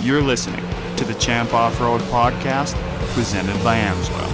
You're listening to the Champ Off-Road Podcast, presented by Amsoil.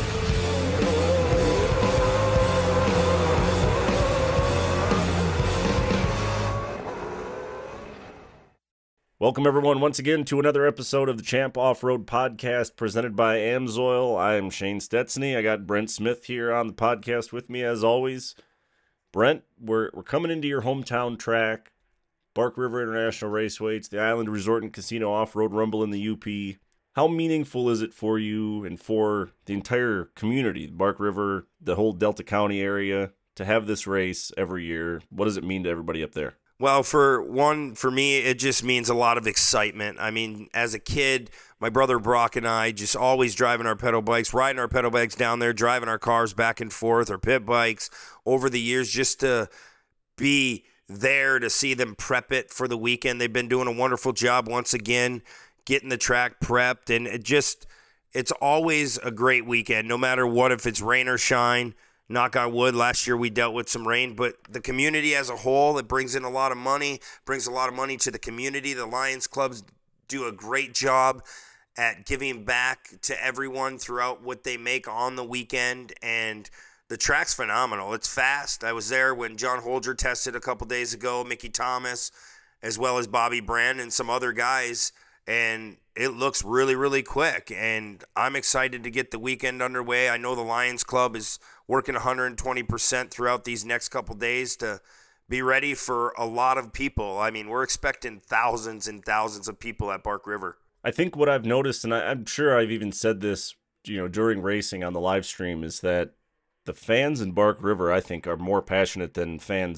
Welcome, everyone, once again to another episode of the Champ Off-Road Podcast presented by Amsoil. I am Shane Stetsny. I got Brent Smith here on the podcast with me, as always. Brent, we're coming into your hometown track, Bark River International Raceway. It's the Island Resort and Casino Off-Road Rumble in the UP. How meaningful is it for you and for the entire community, Bark River, the whole Delta County area, to have this race every year? What does it mean to everybody up there? Well, for me, it just means a lot of excitement. I mean, as a kid, my brother Brock and I just always driving our pedal bikes, riding our pedal bikes down there, driving our cars back and forth, our pit bikes over the years, just to be there to see them prep it for the weekend. They've been doing a wonderful job once again, getting the track prepped, and it's always a great weekend, no matter what, if it's rain or shine. Knock on wood, last year we dealt with some rain, but the community as a whole, it brings in a lot of money, brings a lot of money to the community. The Lions clubs do a great job at giving back to everyone throughout what they make on the weekend, and the track's phenomenal. It's fast. I was there when John Holger tested a couple days ago, Mickey Thomas, as well as Bobby Brand and some other guys, and it looks really, really quick, and I'm excited to get the weekend underway. I know the Lions Club is working 120% throughout these next couple days to be ready for a lot of people. I mean, we're expecting thousands and thousands of people at Bark River. I think what I've noticed, and I'm sure I've even said this, during racing on the live stream, is that the fans in Bark River, I think, are more passionate than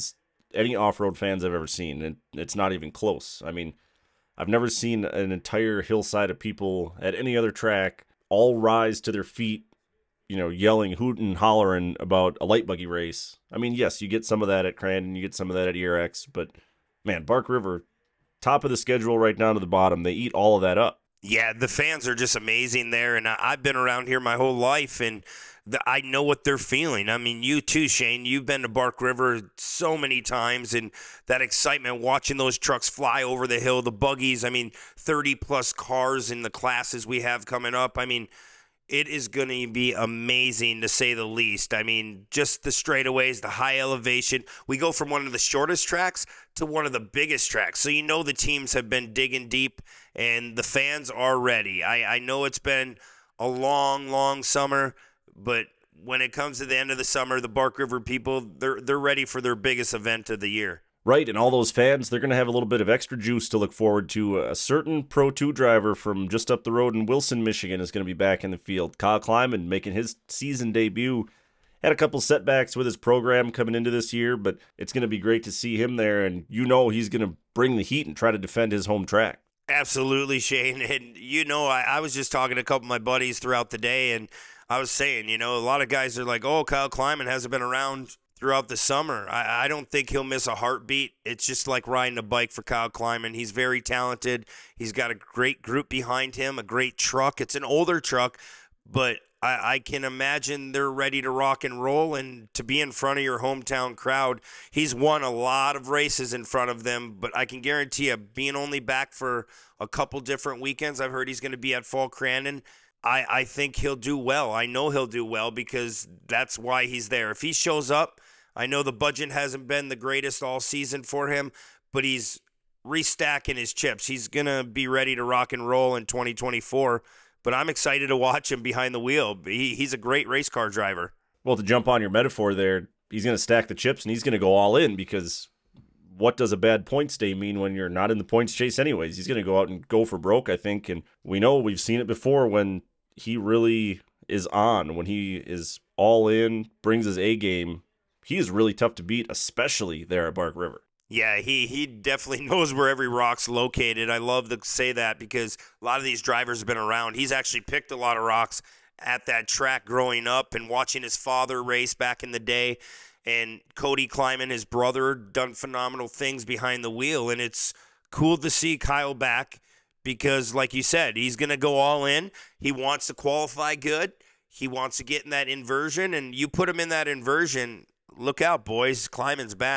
any off-road fans I've ever seen, and it's not even close. I mean, I've never seen an entire hillside of people at any other track all rise to their feet, yelling, hooting, hollering about a light buggy race. I mean, yes, you get some of that at Crandon, you get some of that at ERX, but man, Bark River, top of the schedule right down to the bottom, they eat all of that up. Yeah, the fans are just amazing there, and I've been around here my whole life, and I know what they're feeling. I mean, you too, Shane. You've been to Bark River so many times, and that excitement watching those trucks fly over the hill, the buggies, 30-plus cars in the classes we have coming up. I mean, it is going to be amazing, to say the least. I mean, just the straightaways, the high elevation. We go from one of the shortest tracks to one of the biggest tracks. So the teams have been digging deep, and the fans are ready. I know it's been a long, long summer, but when it comes to the end of the summer, the Bark River people, they're ready for their biggest event of the year. Right, and all those fans, they're going to have a little bit of extra juice to look forward to. A certain Pro 2 driver from just up the road in Wilson, Michigan is going to be back in the field. Kyle Kleiman making his season debut. Had a couple setbacks with his program coming into this year, but it's going to be great to see him there, and he's going to bring the heat and try to defend his home track. Absolutely, Shane. And I was just talking to a couple of my buddies throughout the day, and I was saying, a lot of guys are like, oh, Kyle Kleiman hasn't been around throughout the summer. I don't think he'll miss a heartbeat. It's just like riding a bike for Kyle Kleiman. He's very talented. He's got a great group behind him, a great truck. It's an older truck, but I can imagine they're ready to rock and roll and to be in front of your hometown crowd. He's won a lot of races in front of them, but I can guarantee you, being only back for a couple different weekends, I've heard he's going to be at Fall Crandon. I think he'll do well. I know he'll do well because that's why he's there. If he shows up, I know the budget hasn't been the greatest all season for him, but he's restacking his chips. He's going to be ready to rock and roll in 2024, but I'm excited to watch him behind the wheel. He's a great race car driver. Well, to jump on your metaphor there, he's going to stack the chips and he's going to go all in, because what does a bad points day mean when you're not in the points chase anyways? He's going to go out and go for broke, I think, and we've seen it before when he really is on, when he is all in, brings his A game. He is really tough to beat, especially there at Bark River. Yeah, he definitely knows where every rock's located. I love to say that because a lot of these drivers have been around. He's actually picked a lot of rocks at that track growing up and watching his father race back in the day. And Cody Kleiman, his brother, done phenomenal things behind the wheel. And it's cool to see Kyle back because, like you said, he's going to go all in. He wants to qualify good. He wants to get in that inversion. And you put him in that inversion, look out, boys. Kleiman's back.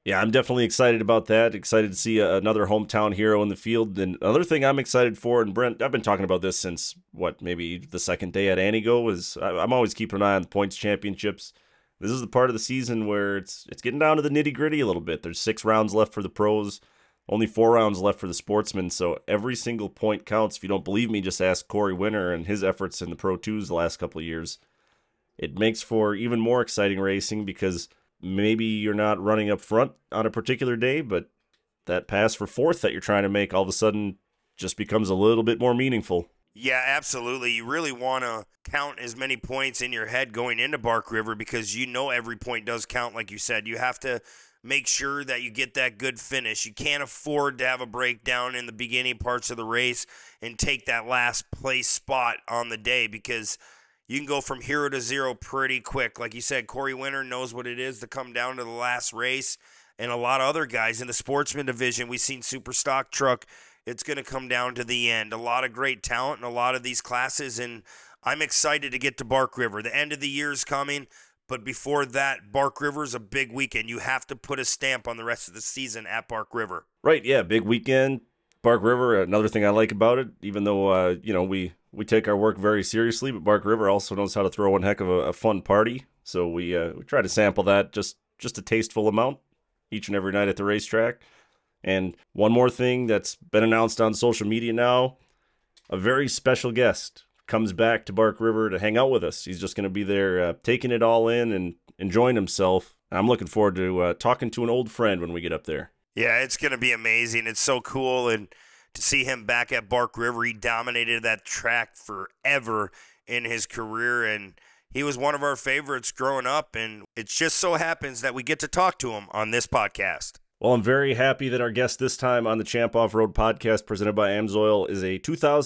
Yeah, I'm definitely excited about that. Excited to see another hometown hero in the field. And another thing I'm excited for, and Brent, I've been talking about this since maybe the second day at Antigo, is I'm always keeping an eye on the points championships. This is the part of the season where it's getting down to the nitty gritty a little bit. There's 6 rounds left for the pros, only 4 rounds left for the sportsmen. So every single point counts. If you don't believe me, just ask Corey Winter and his efforts in the Pro 2s the last couple of years. It makes for even more exciting racing because maybe you're not running up front on a particular day, but that pass for fourth that you're trying to make all of a sudden just becomes a little bit more meaningful. Yeah, absolutely. You really want to count as many points in your head going into Bark River because you know every point does count, like you said. You have to make sure that you get that good finish. You can't afford to have a breakdown in the beginning parts of the race and take that last place spot on the day because you can go from hero to zero pretty quick. Like you said, Corey Winter knows what it is to come down to the last race. And a lot of other guys in the sportsman division, we've seen Super Stock Truck. It's going to come down to the end. A lot of great talent in a lot of these classes. And I'm excited to get to Bark River. The end of the year is coming. But before that, Bark River is a big weekend. You have to put a stamp on the rest of the season at Bark River. Right, yeah, big weekend. Bark River, another thing I like about it, even though, we take our work very seriously, but Bark River also knows how to throw one heck of a fun party. So we try to sample that just a tasteful amount each and every night at the racetrack. And one more thing that's been announced on social media now, a very special guest comes back to Bark River to hang out with us. He's just going to be there taking it all in and enjoying himself. I'm looking forward to talking to an old friend when we get up there. Yeah, it's going to be amazing. It's so cool. And to see him back at Bark River, he dominated that track forever in his career. And he was one of our favorites growing up. And it just so happens that we get to talk to him on this podcast. Well, I'm very happy that our guest this time on the Champ Off-Road podcast presented by AMSOIL is a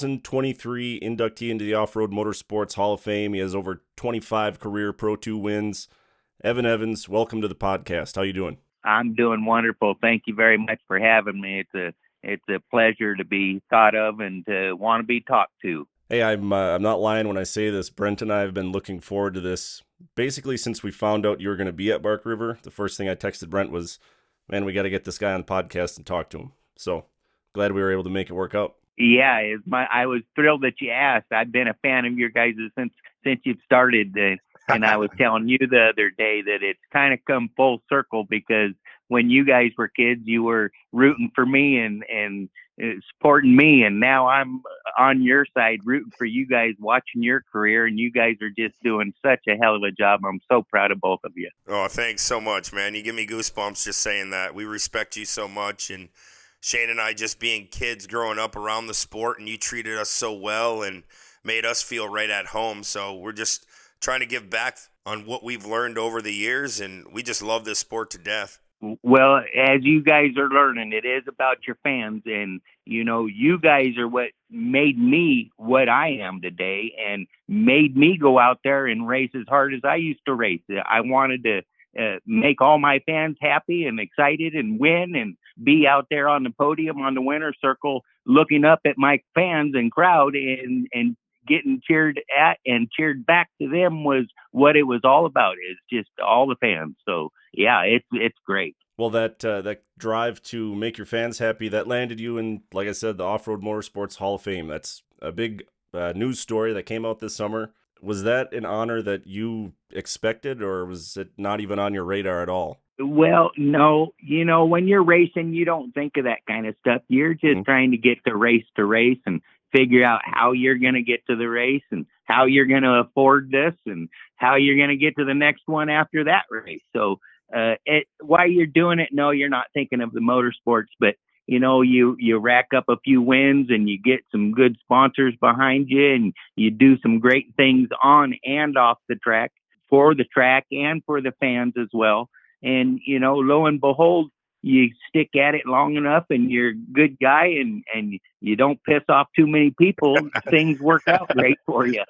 2023 inductee into the Off-Road Motorsports Hall of Fame. He has over 25 career Pro 2 wins. Evan Evans, welcome to the podcast. How you doing? I'm doing wonderful. Thank you very much for having me. It's a pleasure to be thought of and to want to be talked to. Hey, I'm not lying when I say this. Brent and I have been looking forward to this basically since we found out you were going to be at Bark River. The first thing I texted Brent was, man, we got to get this guy on the podcast and talk to him. So glad we were able to make it work out. Yeah, I was thrilled that you asked. I've been a fan of your guys since you've started. And I was telling you the other day that it's kind of come full circle because when you guys were kids, you were rooting for me and supporting me. And now I'm on your side rooting for you guys, watching your career. And you guys are just doing such a hell of a job. I'm so proud of both of you. Oh, thanks so much, man. You give me goosebumps just saying that. We respect you so much. And Shane and I just being kids growing up around the sport, and you treated us so well and made us feel right at home. So we're just trying to give back on what we've learned over the years, and we just love this sport to death. Well, as you guys are learning, it is about your fans, and you guys are what made me what I am today and made me go out there and race as hard as I used to race. I wanted to make all my fans happy and excited and win and be out there on the podium on the winner's circle looking up at my fans and crowd and getting cheered at and cheered back to them was what it was all about. Is just all the fans. So yeah, it's great. Well, that drive to make your fans happy, that landed you in, like I said, the Off-Road Motorsports Hall of Fame. That's a big news story that came out this summer. Was that an honor that you expected, or was it not even on your radar at all? Well, no. When you're racing, you don't think of that kind of stuff. You're just trying to get to race and figure out how you're going to get to the race and how you're going to afford this and how you're going to get to the next one after that race. So while you're doing it, no, you're not thinking of the motorsports, but you rack up a few wins and you get some good sponsors behind you and you do some great things on and off the track for the track and for the fans as well. And, lo and behold, you stick at it long enough and you're a good guy and you don't piss off too many people, things work out great for you.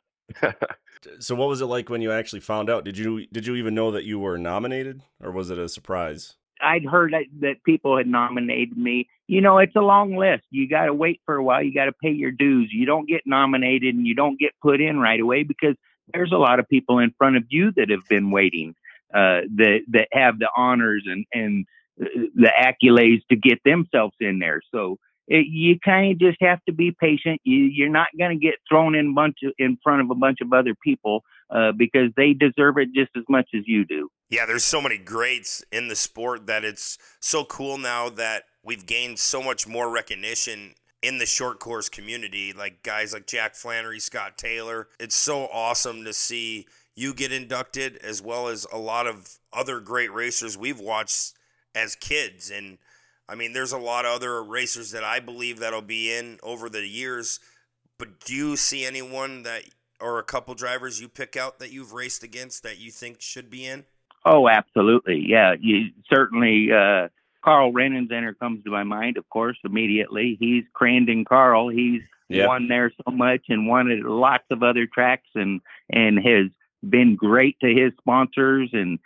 So what was it like when you actually found out? Did you even know that you were nominated, or was it a surprise? I'd heard that people had nominated me. It's a long list. You got to wait for a while. You got to pay your dues. You don't get nominated and you don't get put in right away because there's a lot of people in front of you that have been waiting, that have the honors and the accolades to get themselves in there. So you kind of just have to be patient. You're not going to get thrown in front of a bunch of other people because they deserve it just as much as you do. Yeah, there's so many greats in the sport that it's so cool now that we've gained so much more recognition in the short course community, like guys like Jack Flannery, Scott Taylor. It's so awesome to see you get inducted, as well as a lot of other great racers we've watched as kids. And I mean, there's a lot of other racers that I believe that'll be in over the years. But do you see anyone that, or a couple drivers you pick out that you've raced against that you think should be in? Oh, absolutely. Yeah, you certainly. Carl Rennenzenner comes to my mind, of course, immediately. He's Crandon Carl. He's won there so much and won at lots of other tracks and has been great to his sponsors. And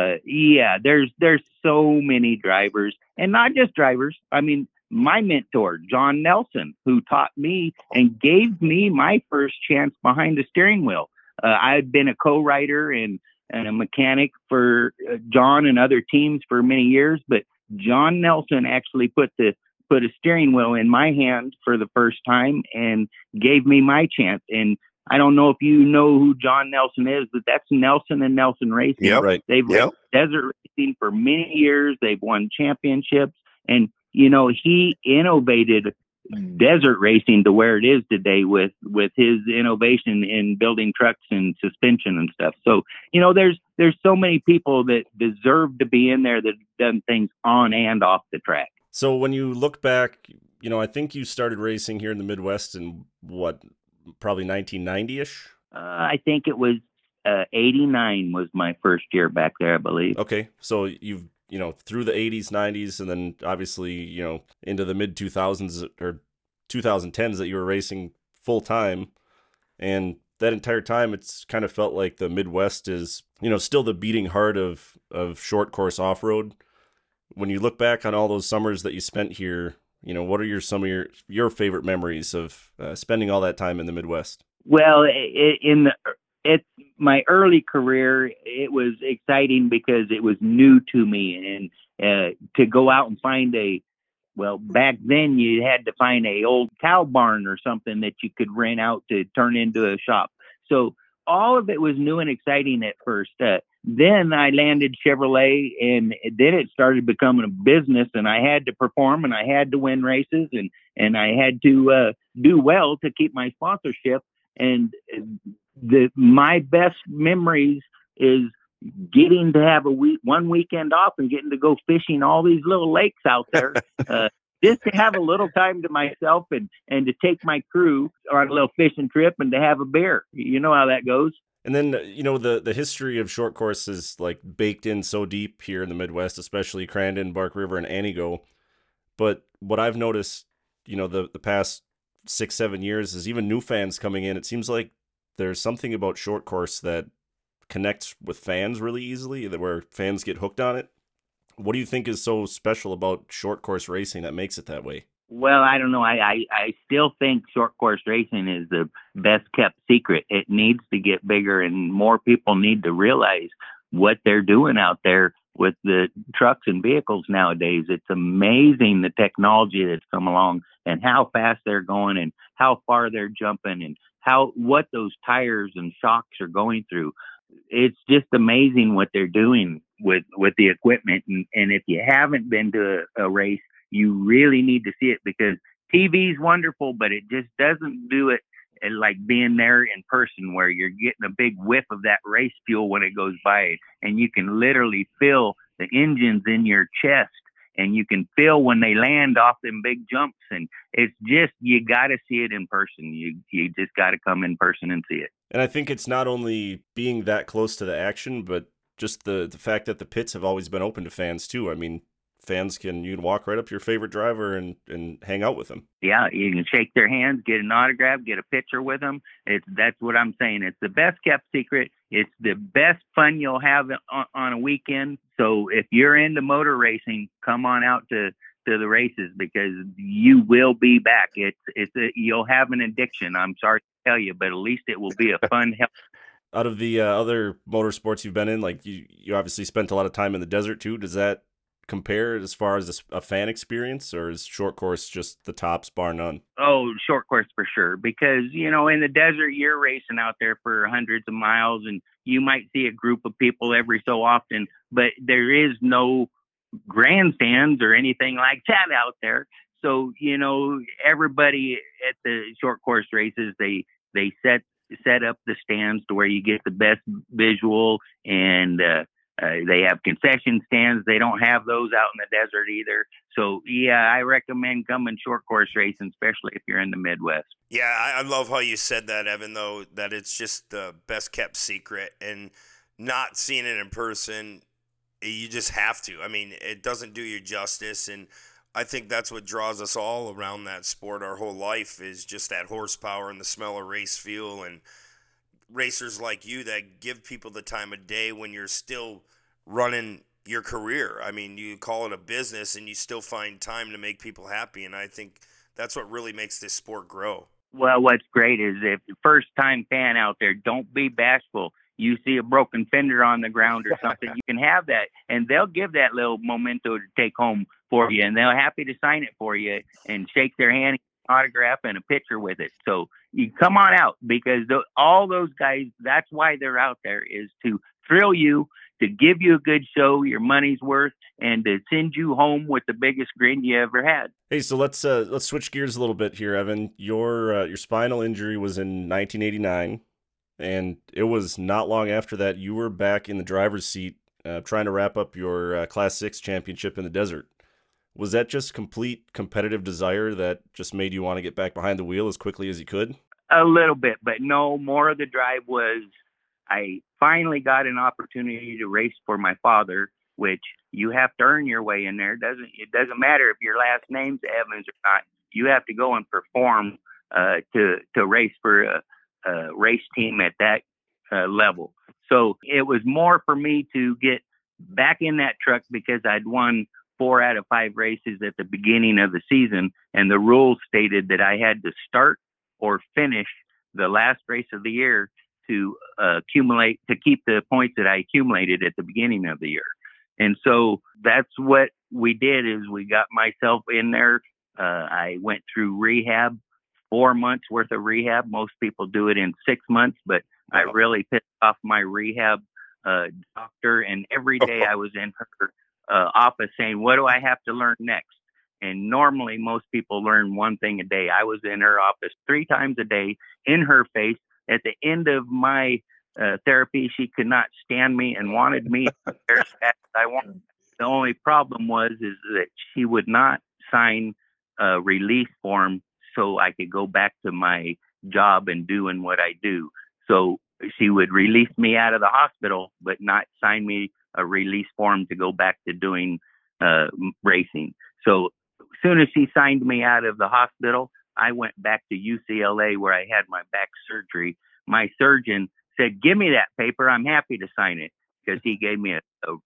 there's so many drivers, and not just drivers. I mean, my mentor, John Nelson, who taught me and gave me my first chance behind the steering wheel. I've been a co-writer and a mechanic for John and other teams for many years, but John Nelson actually put a steering wheel in my hand for the first time and gave me my chance. And I don't know if you know who John Nelson is, but that's Nelson and Nelson Racing. Yep. Right. They've raced desert racing for many years. They've won championships. And, he innovated desert racing to where it is today with his innovation in building trucks and suspension and stuff. So, there's so many people that deserve to be in there that have done things on and off the track. So when you look back, I think you started racing here in the Midwest in probably 1990-ish? I think it was 89 was my first year back there, I believe. Okay. So you've, through the 80s, 90s, and then obviously, into the mid 2000s or 2010s that you were racing full time. And that entire time, it's kind of felt like the Midwest is, still the beating heart of short course off-road. When you look back on all those summers that you spent here, what are some of your favorite memories of spending all that time in the Midwest? Well, in my early career, it was exciting because it was new to me, and to go out and find back then you had to find a old cow barn or something that you could rent out to turn into a shop. So all of it was new and exciting at first. Then I landed Chevrolet, and then it started becoming a business, and I had to perform, and I had to win races, and I had to do well to keep my sponsorship. And my best memories is getting to have one weekend off and getting to go fishing all these little lakes out there. Just to have a little time to myself and to take my crew on a little fishing trip and to have a beer. You know how that goes. And then, the history of short course is like baked in so deep here in the Midwest, especially Crandon, Bark River, and Antigo. But what I've noticed, the past 6-7 years is even new fans coming in. It seems like there's something about short course that connects with fans really easily, where fans get hooked on it. What do you think is so special about short course racing that makes it that way? Well, I don't know. I still think short course racing is the best kept secret. It needs to get bigger, and more people need to realize what they're doing out there with the trucks and vehicles nowadays. It's amazing the technology that's come along and how fast they're going and how far they're jumping and what those tires and shocks are going through. It's just amazing what they're doing with the equipment. And if you haven't been to a race, you really need to see it, because TV is wonderful, but it just doesn't do it like being there in person, where you're getting a big whiff of that race fuel when it goes by, and you can literally feel the engines in your chest, and you can feel when they land off them big jumps. And it's just, you got to see it in person. You just got to come in person and see it. And I think it's not only being that close to the action, but just the fact that the pits have always been open to fans too. I mean, you can walk right up to your favorite driver and hang out with them. Yeah, you can shake their hands, get an autograph, get a picture with them. That's what I'm saying. It's the best kept secret. It's the best fun you'll have on a weekend. So if you're into motor racing, come on out to the races, because you will be back. You'll have an addiction. I'm sorry to tell you, but at least it will be a fun help. Out of the other motorsports you've been in, like you obviously spent a lot of time in the desert too. Does that compare as far as a fan experience, or is short course just the tops bar none? Oh, short course for sure. Because, in the desert, you're racing out there for hundreds of miles, and you might see a group of people every so often, but there is no grandstands or anything like that out there. So, everybody at the short course races, they set up the stands to where you get the best visual, and they have concession stands. They don't have those out in the desert either. So, yeah, I recommend coming short course racing, especially if you're in the Midwest. Yeah, I love how you said that, Evan, though, that it's just the best kept secret, and not seeing it in person, you just have to. I mean, it doesn't do you justice, and I think that's what draws us all around that sport our whole life, is just that horsepower and the smell of race fuel, and racers like you that give people the time of day when you're still running your career. I mean, you call it a business and you still find time to make people happy, and I think that's what really makes this sport grow. Well, what's great is if the first time fan out there, don't be bashful. You see a broken fender on the ground or something, you can have that, and they'll give that little memento to take home for you, and they're happy to sign it for you and shake their hand, autograph, and a picture with it. So you come on out, because all those guys, that's why they're out there, is to thrill you, to give you a good show, your money's worth, and to send you home with the biggest grin you ever had. Hey, so let's switch gears a little bit here, Evan. Your spinal injury was in 1989. And it was not long after that you were back in the driver's seat trying to wrap up your Class 6 championship in the desert. Was that just complete competitive desire that just made you want to get back behind the wheel as quickly as you could? A little bit, but no, more of the drive was I finally got an opportunity to race for my father, which you have to earn your way in there. It doesn't matter if your last name's Evans or not. You have to go and perform to race for a race team at that level. So it was more for me to get back in that truck, because I'd won 4 out of 5 races at the beginning of the season, and the rules stated that I had to start or finish the last race of the year to keep the points that I accumulated at the beginning of the year. And so that's what we did, is we got myself in there. I went through rehab, 4 months worth of rehab. Most people do it in 6 months, but I really pissed off my rehab doctor. And every day I was in her office saying, what do I have to learn next? And normally most people learn one thing a day. I was in her office 3 times a day in her face. At the end of my therapy, she could not stand me and wanted me as fast as I wanted. The only problem is that she would not sign a release form so I could go back to my job and doing what I do. So she would release me out of the hospital, but not sign me a release form to go back to doing racing. So as soon as she signed me out of the hospital, I went back to UCLA where I had my back surgery. My surgeon said, give me that paper. I'm happy to sign it, because he gave me a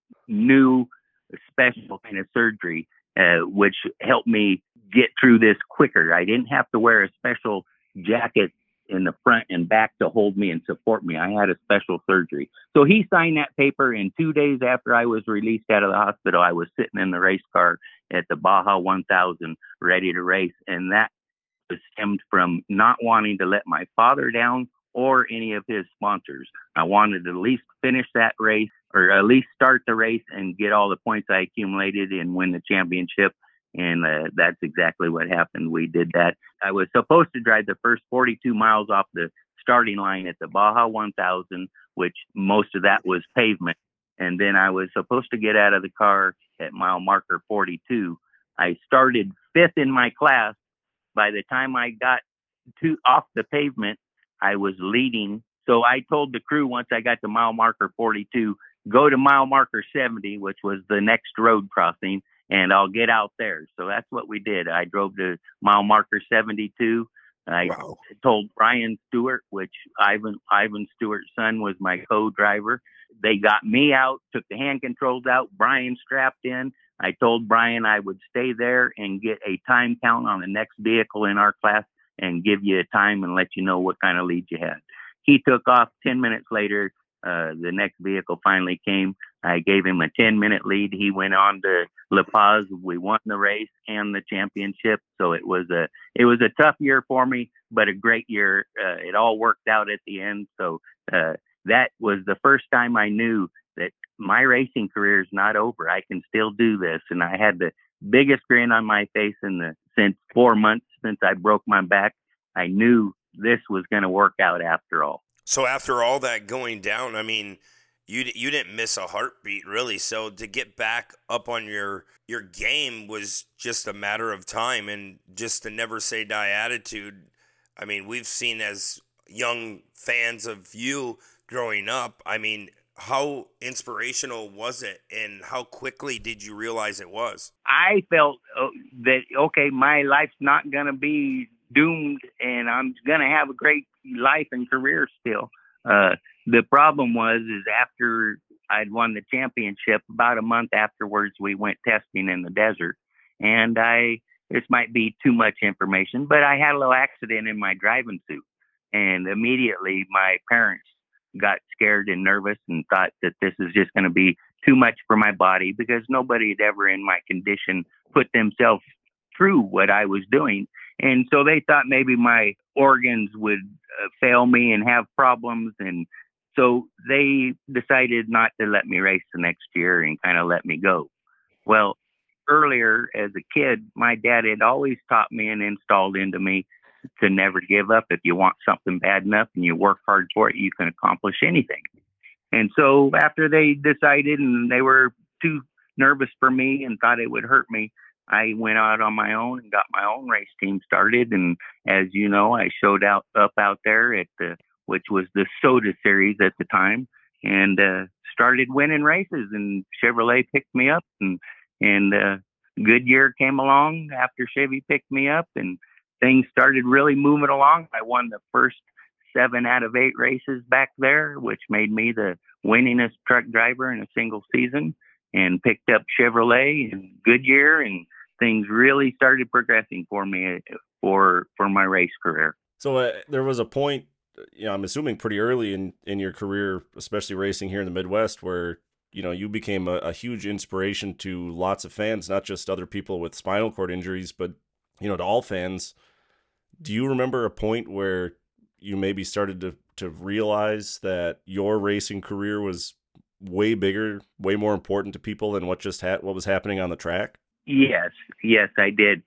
new special kind of surgery, which helped me get through this quicker. I didn't have to wear a special jacket in the front and back to hold me and support me. I had a special surgery. So he signed that paper, and 2 days after I was released out of the hospital, I was sitting in the race car at the Baja 1000 ready to race. And that was stemmed from not wanting to let my father down or any of his sponsors. I wanted to at least finish that race, or at least start the race and get all the points I accumulated and win the championship. And that's exactly what happened. We did that. I was supposed to drive the first 42 miles off the starting line at the Baja 1000, which most of that was pavement. And then I was supposed to get out of the car at mile marker 42. I started 5th in my class. By the time I got off the pavement, I was leading. So I told the crew, once I got to mile marker 42, go to mile marker 70, which was the next road crossing, and I'll get out there. So that's what we did. I drove to mile marker 72. I told Brian Stewart, which Ivan Stewart's son was my co-driver. They got me out, took the hand controls out, Brian strapped in. I told Brian I would stay there and get a time count on the next vehicle in our class and give you a time and let you know what kind of lead you had. He took off. 10 minutes later, the next vehicle finally came. I gave him a 10-minute lead. He went on to La Paz. We won the race and the championship. So it was a tough year for me, but a great year. It all worked out at the end. So that was the first time I knew that my racing career is not over. I can still do this. And I had the biggest grin on my face since 4 months since I broke my back. I knew this was going to work out after all. So after all that going down, I mean, you didn't miss a heartbeat, really. So to get back up on your game was just a matter of time, and just the never say die attitude. I mean, we've seen as young fans of you growing up, I mean, how inspirational was it, and how quickly did you realize it was? I felt that, okay, my life's not going to be doomed, and I'm going to have a great life and career still. The problem is after I'd won the championship, about a month afterwards, we went testing in the desert. And this might be too much information, but I had a little accident in my driving suit. And immediately my parents got scared and nervous and thought that this is just going to be too much for my body, because nobody had ever in my condition put themselves through what I was doing. And so they thought maybe my organs would fail me and have problems. And so they decided not to let me race the next year and kind of let me go. Well, earlier as a kid, my dad had always taught me and installed into me to never give up. If you want something bad enough and you work hard for it, you can accomplish anything. And so after they decided and they were too nervous for me and thought it would hurt me, I went out on my own and got my own race team started. And as you know, I showed up out there at which was the Soda Series at the time, and started winning races. And Chevrolet picked me up, and Goodyear came along after Chevy picked me up, and things started really moving along. I won the first 7 out of 8 races back there, which made me the winningest truck driver in a single season, and picked up Chevrolet and Goodyear, and things really started progressing for me for my race career. So there was a point, I'm assuming pretty early in your career, especially racing here in the Midwest, where, you became a huge inspiration to lots of fans, not just other people with spinal cord injuries, but, to all fans. Do you remember a point where you maybe started to realize that your racing career was way bigger, way more important to people than what was happening on the track? Yes, I did.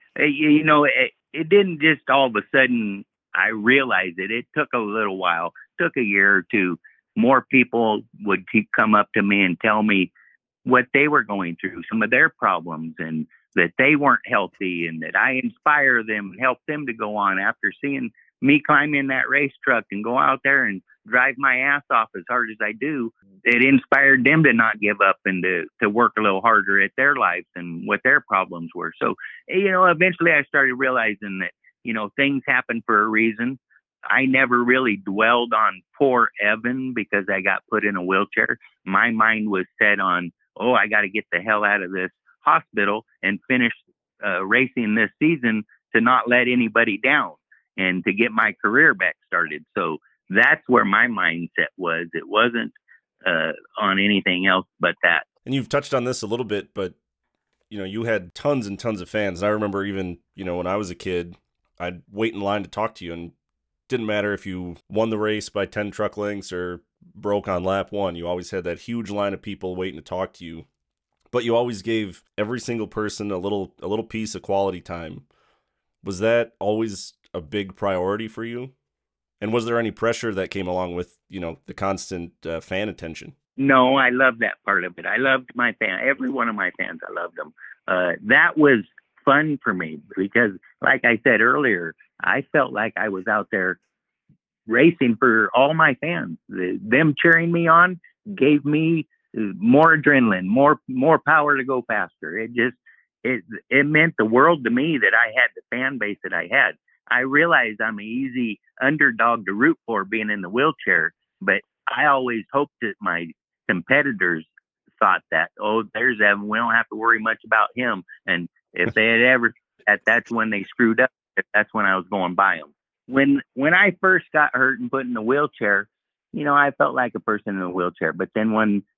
It didn't just all of a sudden I realized it. It took a little while, took a year or two. More people would come up to me and tell me what they were going through, some of their problems, and that they weren't healthy, and that I inspire them and help them to go on after seeing me climb in that race truck and go out there and drive my ass off as hard as I do. It inspired them to not give up and to work a little harder at their lives and what their problems were. So, eventually I started realizing that, things happen for a reason. I never really dwelled on poor Evan because I got put in a wheelchair. My mind was set on, I got to get the hell out of this hospital and finish racing this season to not let anybody down and to get my career back started. So that's where my mindset was. It wasn't on anything else but that. And you've touched on this a little bit, but you had tons and tons of fans. And I remember even, when I was a kid, I'd wait in line to talk to you, and didn't matter if you won the race by 10 truck lengths or broke on lap 1. You always had that huge line of people waiting to talk to you. But you always gave every single person a little piece of quality time. Was that always a big priority for you? And was there any pressure that came along with, the constant fan attention? No, I loved that part of it. I loved my fan. Every one of my fans, I loved them. That was fun for me because, like I said earlier, I felt like I was out there racing for all my fans. Them cheering me on gave me more adrenaline, more power to go faster. It meant the world to me that I had the fan base that I had. I realized I'm an easy underdog to root for being in the wheelchair, but I always hoped that my competitors thought that, there's Evan, we don't have to worry much about him. And if they had ever, that's when they screwed up. That's when I was going by them. When I first got hurt and put in the wheelchair, I felt like a person in a wheelchair. But then when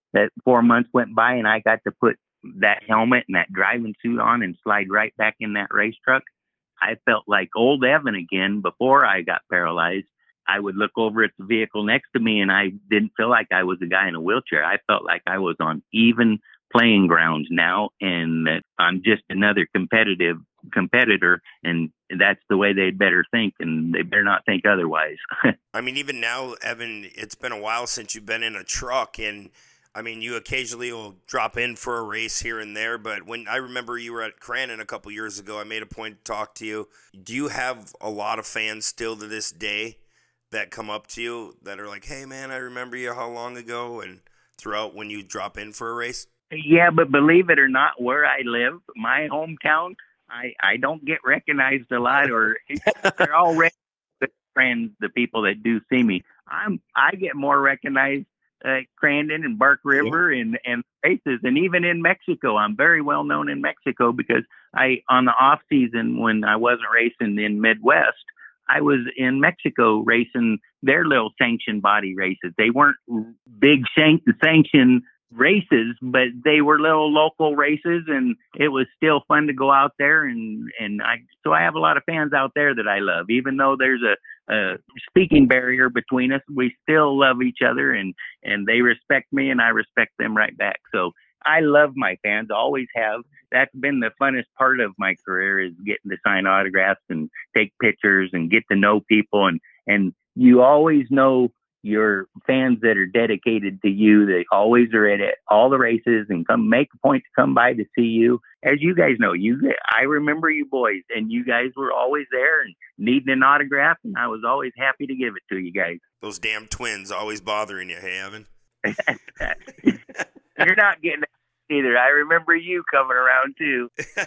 that 4 months went by and I got to put that helmet and that driving suit on and slide right back in that race truck, I felt like old Evan again before I got paralyzed. I would look over at the vehicle next to me and I didn't feel like I was a guy in a wheelchair. I felt like I was on even playing grounds now, and that I'm just another competitor, and that's the way they'd better think, and they better not think otherwise. I mean, even now, Evan, it's been a while since you've been in a truck, and I mean, you occasionally will drop in for a race here and there, but when I remember you were at Crandon a couple years ago, I made a point to talk to you. Do you have a lot of fans still to this day that come up to you that are like, hey, man, I remember you how long ago, and throughout when you drop in for a race? Yeah, but believe it or not, where I live, my hometown, I don't get recognized a lot, or they're already friends, the people that do see me. I get more recognized at Crandon and Bark River and races, and even in Mexico. I'm very well known in Mexico because on the off season when I wasn't racing in Midwest, I was in Mexico racing their little sanctioned body races. They weren't big sanctioned races, but they were little local races, and it was still fun to go out there. So I have a lot of fans out there that I love, even though there's a speaking barrier between us. We still love each other, and they respect me, and I respect them right back. So I love my fans, always have. That's been the funnest part of my career, is getting to sign autographs and take pictures and get to know people. And you always know your fans that are dedicated to you. They always are at all the races and come make a point to come by to see you. As you guys know, I remember you boys, and you guys were always there and needing an autograph, and I was always happy to give it to you guys. Those damn twins always bothering you, hey, Evan? You're not getting it either. I remember you coming around too.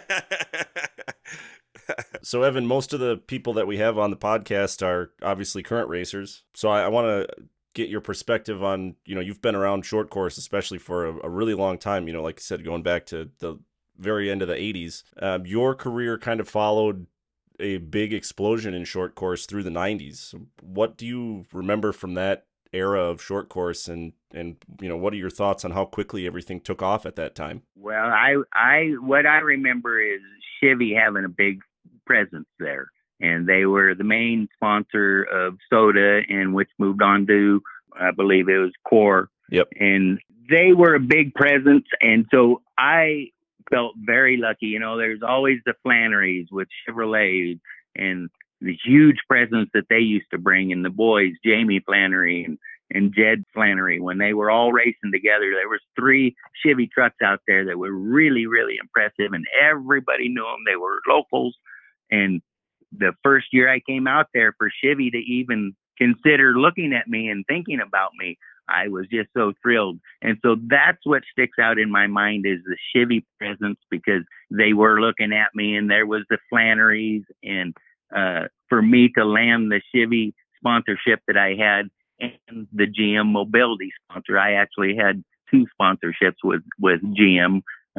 So, Evan, most of the people that we have on the podcast are obviously current racers. So I want to get your perspective on, you've been around short course, especially for a really long time, like I said, going back to the very end of the 80s. Your career kind of followed a big explosion in short course through the 90s. What do you remember from that era of short course, and what are your thoughts on how quickly everything took off at that time? Well, what I remember is Chevy having a big presence there, and they were the main sponsor of soda, and which moved on to, I believe it was Core. Yep. And they were a big presence, and so I felt very lucky. There's always the Flannerys with Chevrolet and the huge presence that they used to bring, and the boys, Jamie Flannery and Jed Flannery, when they were all racing together. There was 3 Chevy trucks out there that were really, really impressive, and everybody knew them. They were locals. And the first year I came out there for Chevy to even consider looking at me and thinking about me, I was just so thrilled. And so that's what sticks out in my mind, is the Chevy presence, because they were looking at me, and there was the Flannerys. And for me to land the Chevy sponsorship that I had and the GM Mobility sponsor, I actually had 2 sponsorships with GM.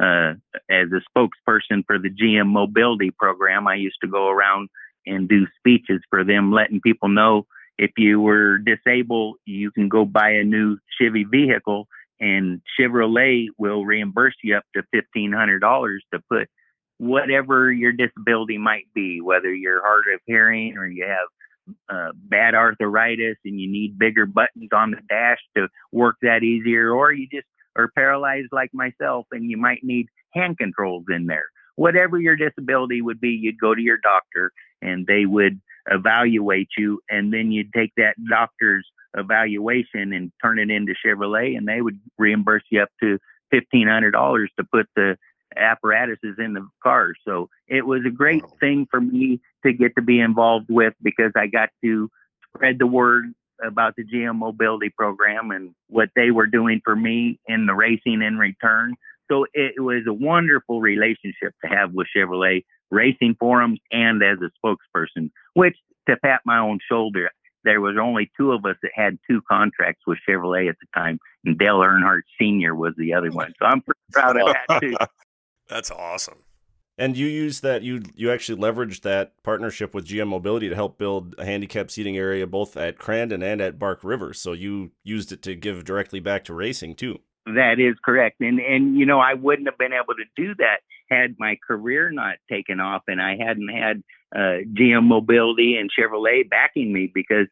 As a spokesperson for the GM Mobility program, I used to go around and do speeches for them, letting people know if you were disabled, you can go buy a new Chevy vehicle, and Chevrolet will reimburse you up to $1,500 to put whatever your disability might be, whether you're hard of hearing or you have bad arthritis and you need bigger buttons on the dash to work that easier, or you just are paralyzed like myself and you might need hand controls in there. Whatever your disability would be, you'd go to your doctor and they would evaluate you, and then you'd take that doctor's evaluation and turn it into Chevrolet, and they would reimburse you up to $1,500 to put the apparatuses in the car. So it was a great thing for me to get to be involved with, because I got to spread the word about the GM Mobility program and what they were doing for me in the racing in return. So it was a wonderful relationship to have with Chevrolet, racing for them and as a spokesperson, which, to pat my own shoulder, there was only 2 of us that had 2 contracts with Chevrolet at the time, and Dale Earnhardt Sr. was the other one. So I'm pretty proud of that too. That's awesome. And you used that, you actually leveraged that partnership with GM Mobility to help build a handicap seating area both at Crandon and at Bark River. So you used it to give directly back to racing too. That is correct. And I wouldn't have been able to do that had my career not taken off and I hadn't had GM Mobility and Chevrolet backing me because,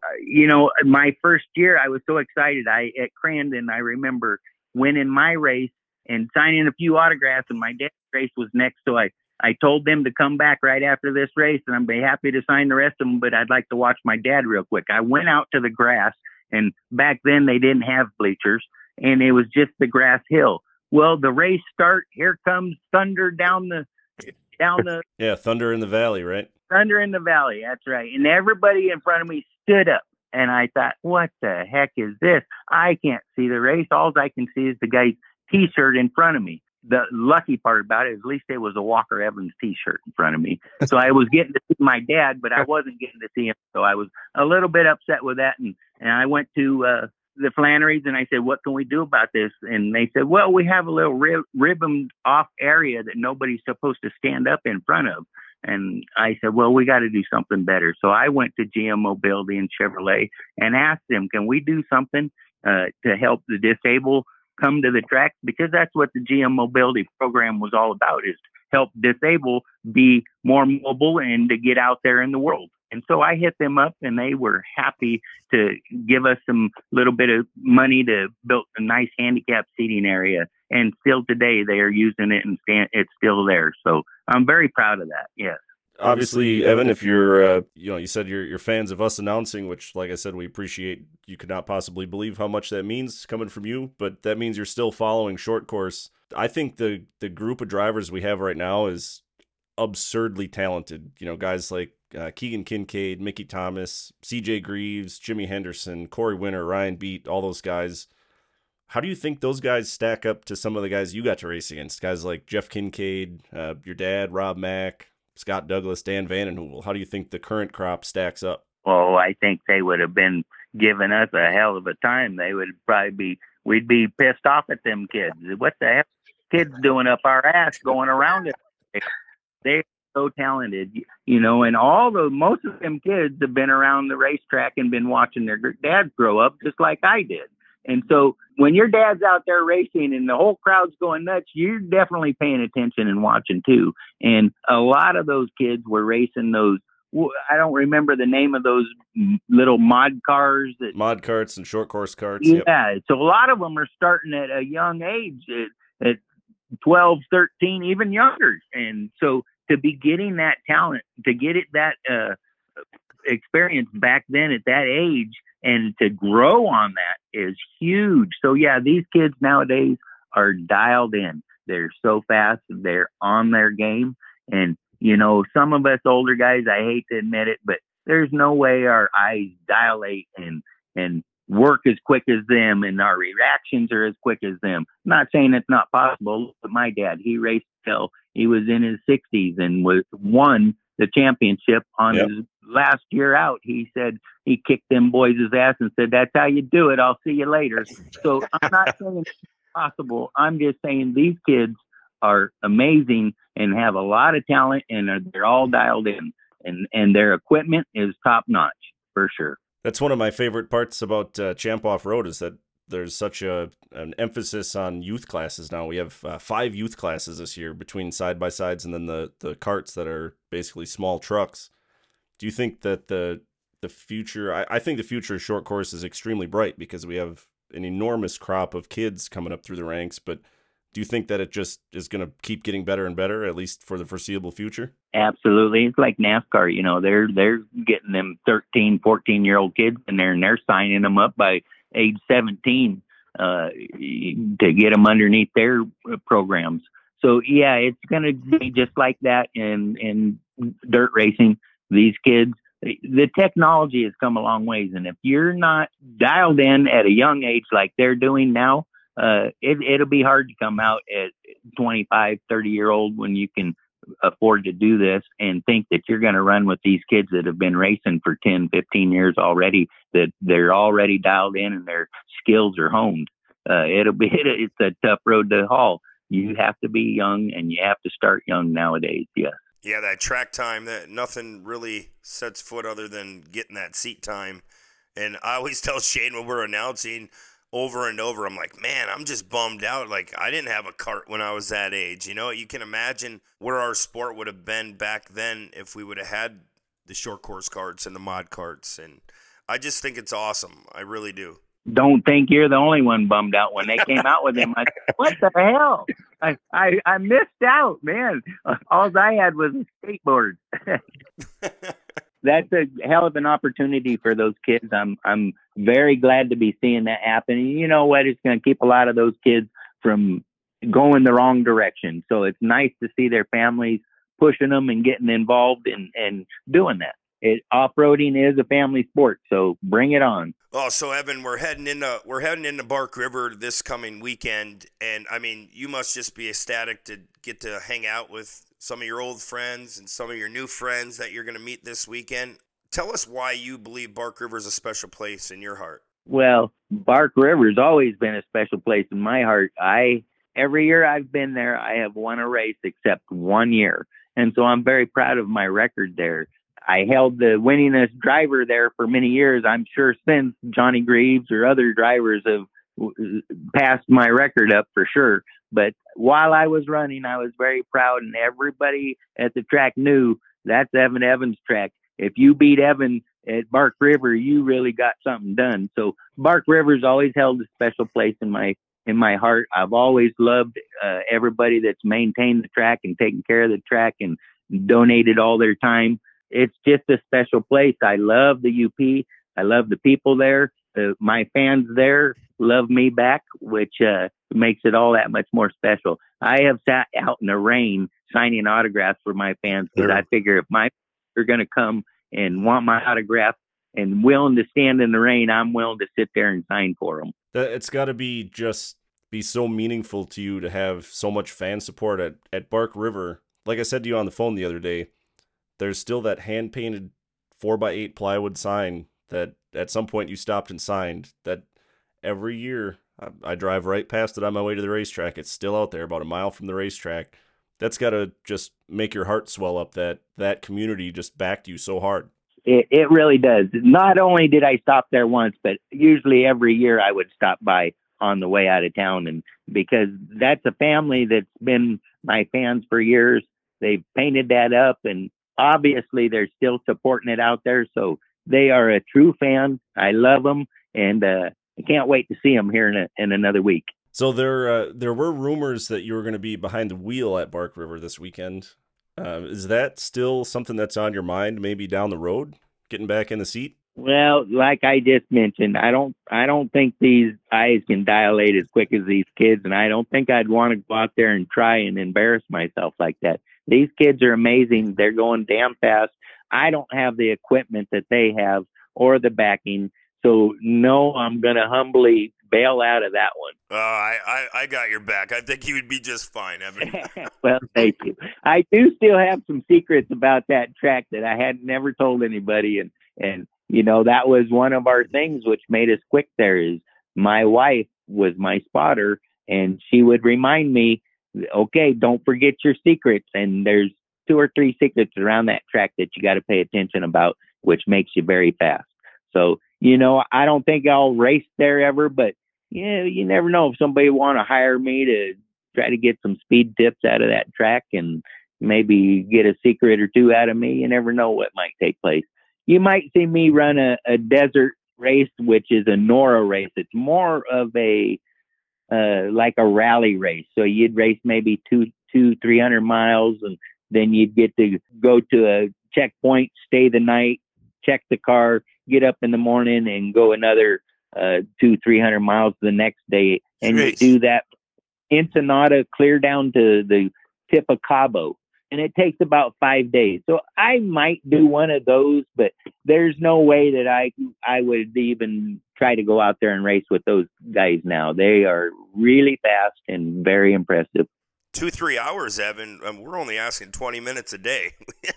my first year I was so excited. At Crandon, I remember winning my race and signing a few autographs, and my dad's race was next. So I told them to come back right after this race, and I'd be happy to sign the rest of them, but I'd like to watch my dad real quick. I went out to the grass, and back then they didn't have bleachers, and it was just the grass hill. Well, the race start. Here comes thunder down the yeah, Thunder in the Valley, right? Thunder in the Valley. That's right. And everybody in front of me stood up, and I thought, what the heck is this? I can't see the race. All I can see is the guy's T-shirt in front of me. The lucky part about it is at least it was a Walker Evans T-shirt in front of me. So I was getting to see my dad, but I wasn't getting to see him. So I was a little bit upset with that. And I went to the Flannerys and I said, what can we do about this? And they said, well, we have a little ribboned off area that nobody's supposed to stand up in front of. And I said, well, we got to do something better. So I went to GM Mobility and Chevrolet and asked them, can we do something to help the disabled come to the track? Because that's what the GM Mobility program was all about, is to help disabled be more mobile and to get out there in the world. And so I hit them up and they were happy to give us some little bit of money to build a nice handicap seating area. And still today they are using it and it's still there. So I'm very proud of that. Yes. Obviously, Evan, if you're, you said you're fans of us announcing, which, like I said, we appreciate. You could not possibly believe how much that means coming from you, but that means you're still following short course. I think the group of drivers we have right now is absurdly talented. Guys like Keegan Kincaid, Mickey Thomas, CJ Greaves, Jimmy Henderson, Corey Winter, Ryan Beat, all those guys. How do you think those guys stack up to some of the guys you got to race against? Guys like Jeff Kincaid, your dad, Rob Mack, Scott Douglas, Dan Vandenhoevel. How do you think the current crop stacks up? Well, I think they would have been giving us a hell of a time. They would probably we'd be pissed off at them kids. What the hell kids doing up our ass going around it? They're so talented, and most of them kids have been around the racetrack and been watching their dads grow up just like I did. And so when your dad's out there racing and the whole crowd's going nuts, you're definitely paying attention and watching too. And a lot of those kids were racing those, I don't remember the name of those little mod cars. Mod carts and short course carts. Yeah. Yep. So a lot of them are starting at a young age, at 12, 13, even younger. And so to be getting that talent, to get it that experience back then at that age, and to grow on that is huge. So yeah, these kids nowadays are dialed in. They're so fast. They're on their game. And, some of us older guys, I hate to admit it, but there's no way our eyes dilate and work as quick as them and our reactions are as quick as them. I'm not saying it's not possible. Look at my dad. He raced till he was in his 60s and won the championship on his last year out. He said he kicked them boys' ass and said, that's how you do it. I'll see you later. So I'm not saying it's possible. I'm just saying these kids are amazing and have a lot of talent and they're all dialed in and their equipment is top notch for sure. That's one of my favorite parts about Champ Off-Road is that there's such an emphasis on youth classes now. We have 5 youth classes this year between side-by-sides and then the carts that are basically small trucks. Do you think that the future, I think the future of short course is extremely bright because we have an enormous crop of kids coming up through the ranks, but do you think that it just is going to keep getting better and better, at least for the foreseeable future? Absolutely. It's like NASCAR, they're getting them 13, 14-year-old kids in there and they're signing them up by age 17 to get them underneath their programs. So yeah, it's going to be just like that in dirt racing. These kids, the technology has come a long ways. And if you're not dialed in at a young age like they're doing now, it'll be hard to come out at 25, 30-year-old when you can afford to do this and think that you're going to run with these kids that have been racing for 10, 15 years already, that they're already dialed in and their skills are honed. It's a tough road to haul. You have to be young and you have to start young nowadays. Yes. Yeah, that track time, that nothing really sets foot other than getting that seat time. And I always tell Shane when we're announcing, over and over. I'm like, man, I'm just bummed out. Like, I didn't have a cart when I was that age. You know, you can imagine where our sport would have been back then if we would have had the short course carts and the mod carts. And I just think it's awesome. I really do. Don't think you're the only one bummed out when they came out with them. I said, what the hell? I missed out, man. All I had was a skateboard. That's a hell of an opportunity for those kids. I'm very glad to be seeing that happen. And you know what? It's going to keep a lot of those kids from going the wrong direction. So it's nice to see their families pushing them and getting involved and doing that. Off-roading is a family sport, so bring it on. Oh, so Evan, we're heading into Bark River this coming weekend, and I mean, you must just be ecstatic to get to hang out with some of your old friends and some of your new friends that you're going to meet this weekend. Tell us why you believe Bark River is a special place in your heart. Well, Bark River's always been a special place in my heart. Every year I've been there, I have won a race except 1 year, and so I'm very proud of my record there. I held the winningest driver there for many years. I'm sure since Johnny Greaves or other drivers have passed my record up for sure. But while I was running, I was very proud, and everybody at the track knew that's Evan Evans' track. If you beat Evan at Bark River, you really got something done. So Bark River's always held a special place in my heart. I've always loved everybody that's maintained the track and taken care of the track and donated all their time. It's just a special place. I love the UP. I love the people there. My fans there love me back, which makes it all that much more special. I have sat out in the rain signing autographs for my fans because I figure if my fans are going to come and want my autograph and willing to stand in the rain, I'm willing to sit there and sign for them. It's got to be so meaningful to you to have so much fan support at Bark River. Like I said to you on the phone the other day, there's still that hand-painted 4x8 plywood sign that at some point you stopped and signed, that every year I drive right past it on my way to the racetrack. It's still out there about a mile from the racetrack. That's got to just make your heart swell up that community just backed you so hard. It really does. Not only did I stop there once, but usually every year I would stop by on the way out of town. And because that's a family that's been my fans for years, they've painted that up, and obviously they're still supporting it out there. So they are a true fan. I love them, and I can't wait to see them here in another week. So there were rumors that you were going to be behind the wheel at Bark River this weekend. Is that still something that's on your mind, maybe down the road, getting back in the seat? Well, like I just mentioned, I don't think these eyes can dilate as quick as these kids, and I don't think I'd want to go out there and try and embarrass myself like that. These kids are amazing. They're going damn fast. I don't have the equipment that they have or the backing. So, no, I'm going to humbly bail out of that one. I got your back. I think you would be just fine, Evan. Well, thank you. I do still have some secrets about that track that I had never told anybody. And you know, that was one of our things which made us quick there is my wife was my spotter, and she would remind me, okay, don't forget your secrets. And there's 2 or 3 secrets around that track that you got to pay attention about, which makes you very fast. So, you know, I don't think I'll race there ever, but yeah, you never know if somebody want to hire me to try to get some speed tips out of that track and maybe get a secret or 2 out of me. You never know what might take place. You might see me run a desert race, which is a NORA race. It's more of a like a rally race. So you'd race maybe 300 miles, and then you'd get to go to a checkpoint, stay the night, check the car, get up in the morning, and go another 200-300 miles the next day. And you do that Ensenada clear down to the tip of Cabo. And it takes about 5 days. So I might do one of those, but there's no way that I would even try to go out there and race with those guys now. They are really fast and very impressive. 2-3 hours, Evan. We're only asking 20 minutes a day.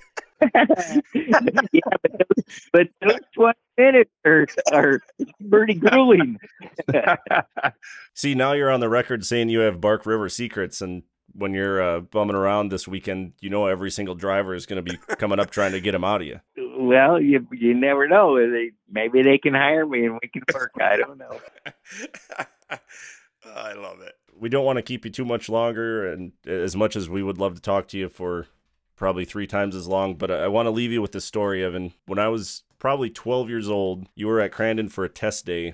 Yeah, but those 20 minutes are pretty grueling. See, now you're on the record saying you have Bark River secrets, and when you're bumming around this weekend, you know every single driver is going to be coming up trying to get them out of you. Well, you never know. Maybe they can hire me and we can work. I don't know. I love it. We don't want to keep you too much longer, and as much as we would love to talk to you for probably 3 times as long, but I want to leave you with this story, Evan. When I was probably 12 years old, you were at Crandon for a test day,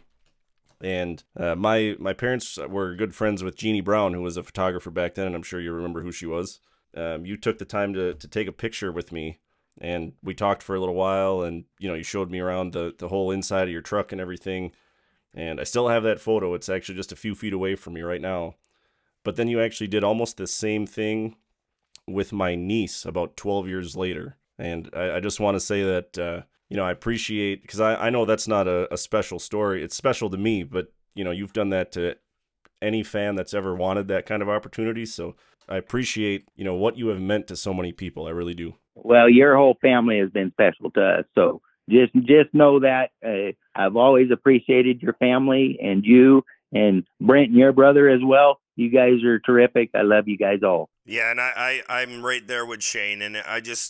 and my parents were good friends with Jeannie Brown, who was a photographer back then, and I'm sure you remember who she was. You took the time to take a picture with me, and we talked for a little while, and you showed me around the whole inside of your truck and everything, and I still have that photo. It's actually just a few feet away from me right now. But then you actually did almost the same thing with my niece about 12 years later. And I just want to say that, I appreciate, because I know that's not a special story. It's special to me, but, you've done that to any fan that's ever wanted that kind of opportunity. So I appreciate, what you have meant to so many people. I really do. Well, your whole family has been special to us. So just know that I've always appreciated your family and you and Brent and your brother as well. You guys are terrific. I love you guys all. Yeah, and I'm right there with Shane, and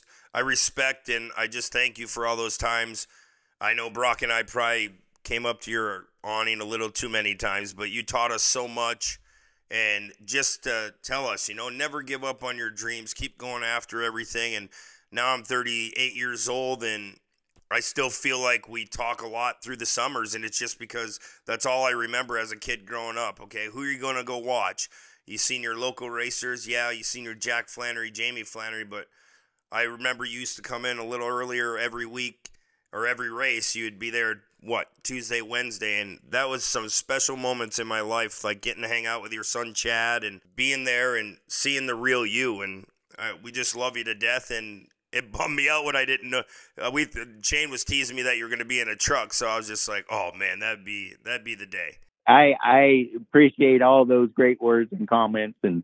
I respect and I just thank you for all those times. I know Brock and I probably came up to your awning a little too many times, but you taught us so much, and just tell us, never give up on your dreams. Keep going after everything, and now I'm 38 years old, and I still feel like we talk a lot through the summers, and it's just because that's all I remember as a kid growing up. Okay, who are you going to go watch? You seen your local racers? Yeah, you seen your Jack Flannery, Jamie Flannery, but I remember you used to come in a little earlier every week or every race. You'd be there, Tuesday, Wednesday, and that was some special moments in my life, like getting to hang out with your son Chad and being there and seeing the real you, and we just love you to death, and it bummed me out when I didn't know. Shane was teasing me that you were going to be in a truck, so I was just like, "Oh man, that'd be the day." I appreciate all those great words and comments, and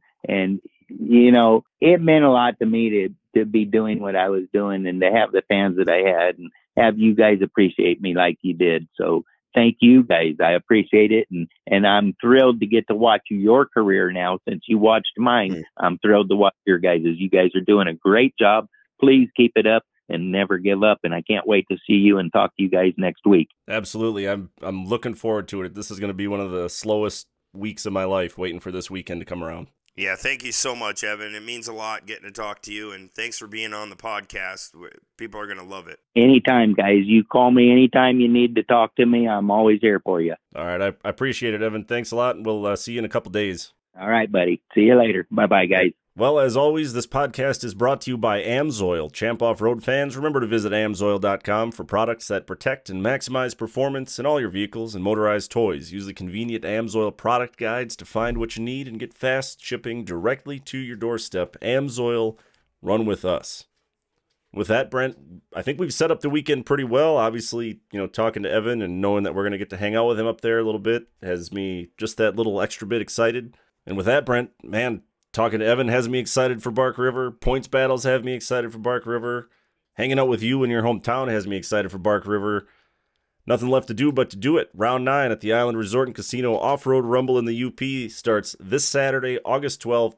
it meant a lot to me to be doing what I was doing and to have the fans that I had and have you guys appreciate me like you did. So thank you guys. I appreciate it, and I'm thrilled to get to watch your career now since you watched mine. I'm thrilled to watch your guys'. You guys are doing a great job. Please keep it up and never give up. And I can't wait to see you and talk to you guys next week. Absolutely. I'm looking forward to it. This is going to be one of the slowest weeks of my life, waiting for this weekend to come around. Yeah, thank you so much, Evan. It means a lot getting to talk to you, and thanks for being on the podcast. People are going to love it. Anytime, guys. You call me anytime you need to talk to me. I'm always here for you. All right. I appreciate it, Evan. Thanks a lot, and we'll see you in a couple days. All right, buddy. See you later. Bye-bye, guys. Well, as always, this podcast is brought to you by AMSOIL. Champ Off-Road fans, remember to visit AMSOIL.com for products that protect and maximize performance in all your vehicles and motorized toys. Use the convenient AMSOIL product guides to find what you need and get fast shipping directly to your doorstep. AMSOIL, run with us. With that, Brent, I think we've set up the weekend pretty well. Obviously, talking to Evan and knowing that we're going to get to hang out with him up there a little bit has me just that little extra bit excited. And with that, Brent, man, talking to Evan has me excited for Bark River. Points battles have me excited for Bark River. Hanging out with you in your hometown has me excited for Bark River. Nothing left to do but to do it. Round 9 at the Island Resort and Casino Off-Road Rumble in the UP starts this Saturday, August 12th,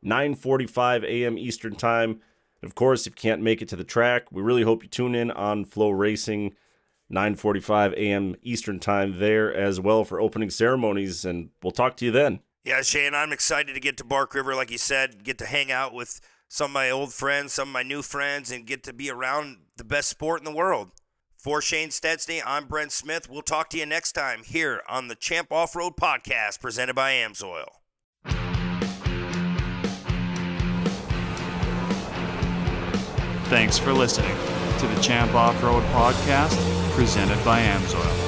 9:45 a.m. Eastern Time. Of course, if you can't make it to the track, we really hope you tune in on Flow Racing, 9:45 a.m. Eastern Time there as well for opening ceremonies, and we'll talk to you then. Yeah, Shane, I'm excited to get to Bark River, like you said, get to hang out with some of my old friends, some of my new friends, and get to be around the best sport in the world. For Shane Stetsny, I'm Brent Smith. We'll talk to you next time here on the Champ Off-Road Podcast presented by AMSOIL. Thanks for listening to the Champ Off-Road Podcast presented by AMSOIL.